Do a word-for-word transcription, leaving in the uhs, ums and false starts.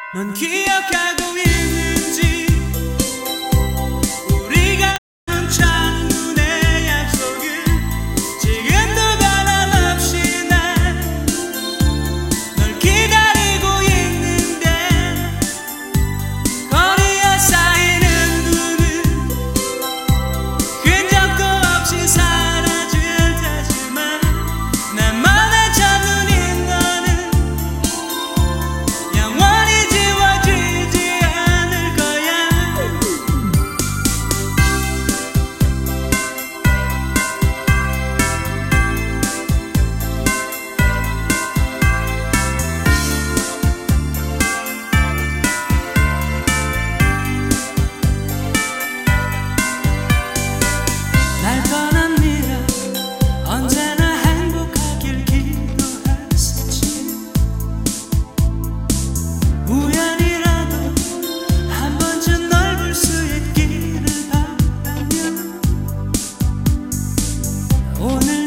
넌 기억하고 있는지 우리가 한 창문의 약속을 지금도 변함없이 난 널 기다리고 있는데 거리에 쌓이는 눈은 흔적도 없이 사라질 테지만 나만의 첫눈인 너는 영원히 지워지지 않을 거야. 날 떠난 네가 언제나 행복하길 기도했었지. 우연이라도 한 번쯤 널 볼 수 있기를 바라며 오늘